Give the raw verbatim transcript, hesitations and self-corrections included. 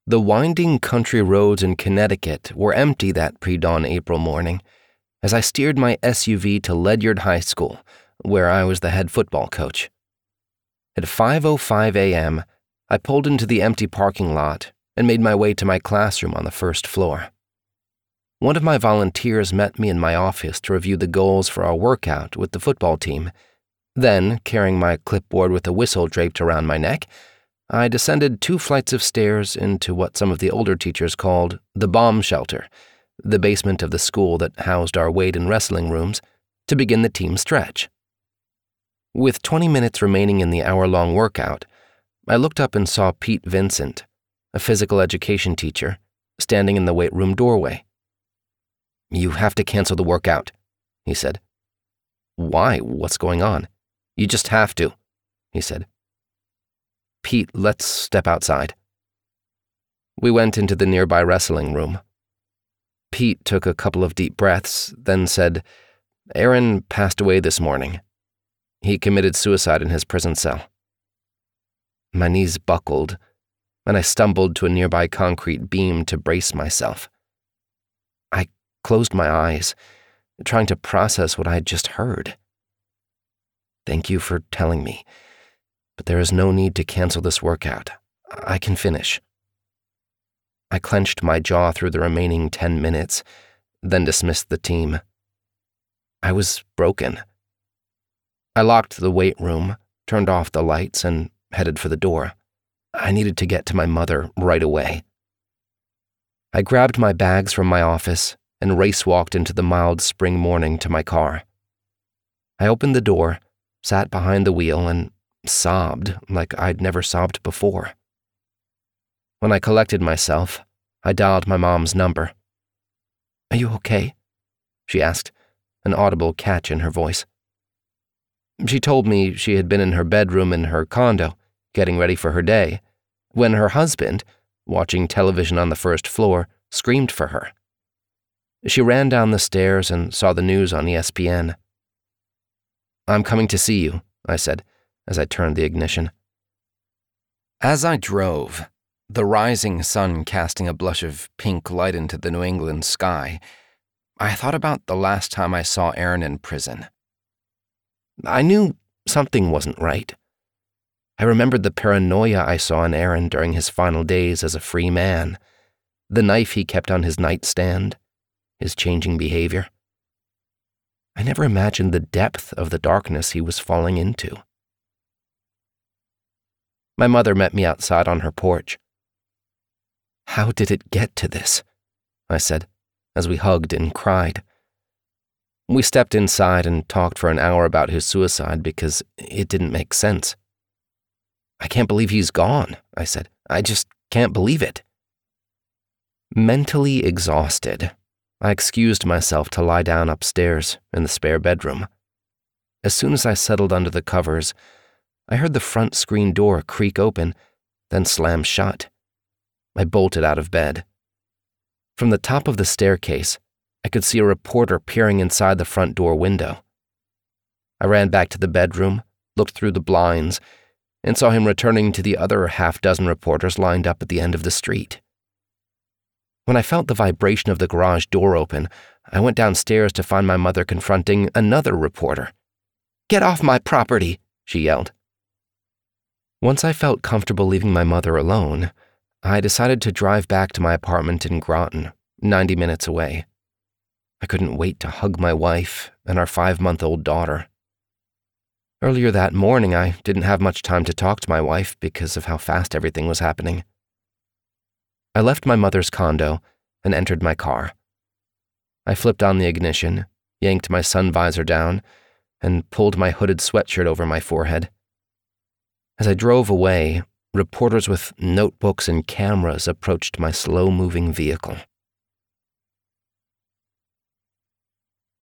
The winding country roads in Connecticut were empty that pre-dawn April morning as I steered my S U V to Ledyard High School, where I was the head football coach. At five oh five a.m., I pulled into the empty parking lot and made my way to my classroom on the first floor. One of my volunteers met me in my office to review the goals for our workout with the football team. Then, carrying my clipboard with a whistle draped around my neck, I descended two flights of stairs into what some of the older teachers called the bomb shelter, the basement of the school that housed our weight and wrestling rooms, to begin the team stretch. With twenty minutes remaining in the hour-long workout, I looked up and saw Pete Vincent, a physical education teacher, standing in the weight room doorway. "You have to cancel the workout," he said. "Why? What's going on?" "You just have to," he said. "Pete, let's step outside." We went into the nearby wrestling room. Pete took a couple of deep breaths, then said, "Aaron passed away this morning. He committed suicide in his prison cell." My knees buckled, and I stumbled to a nearby concrete beam to brace myself. I closed my eyes, trying to process what I had just heard. "Thank you for telling me, but there is no need to cancel this workout. I can finish." I clenched my jaw through the remaining ten minutes, then dismissed the team. I was broken. I locked the weight room, turned off the lights, and headed for the door. I needed to get to my mother right away. I grabbed my bags from my office and race-walked into the mild spring morning to my car. I opened the door, sat behind the wheel, and sobbed like I'd never sobbed before. When I collected myself, I dialed my mom's number. "Are you okay?" she asked, an audible catch in her voice. She told me she had been in her bedroom in her condo, getting ready for her day, when her husband, watching television on the first floor, screamed for her. She ran down the stairs and saw the news on E S P N. "I'm coming to see you," I said, as I turned the ignition. As I drove, the rising sun casting a blush of pink light into the New England sky, I thought about the last time I saw Aaron in prison. I knew something wasn't right. I remembered the paranoia I saw in Aaron during his final days as a free man, the knife he kept on his nightstand, his changing behavior. I never imagined the depth of the darkness he was falling into. My mother met me outside on her porch. "How did it get to this?" I said, as we hugged and cried. We stepped inside and talked for an hour about his suicide because it didn't make sense. "I can't believe he's gone," I said. "I just can't believe it." Mentally exhausted, I excused myself to lie down upstairs in the spare bedroom. As soon as I settled under the covers, I heard the front screen door creak open, then slam shut. I bolted out of bed. From the top of the staircase, I could see a reporter peering inside the front door window. I ran back to the bedroom, looked through the blinds, and saw him returning to the other half-dozen reporters lined up at the end of the street. When I felt the vibration of the garage door open, I went downstairs to find my mother confronting another reporter. "Get off my property," she yelled. Once I felt comfortable leaving my mother alone, I decided to drive back to my apartment in Groton, ninety minutes away. I couldn't wait to hug my wife and our five-month-old daughter. Earlier that morning, I didn't have much time to talk to my wife because of how fast everything was happening. I left my mother's condo and entered my car. I flipped on the ignition, yanked my sun visor down, and pulled my hooded sweatshirt over my forehead. As I drove away, reporters with notebooks and cameras approached my slow-moving vehicle.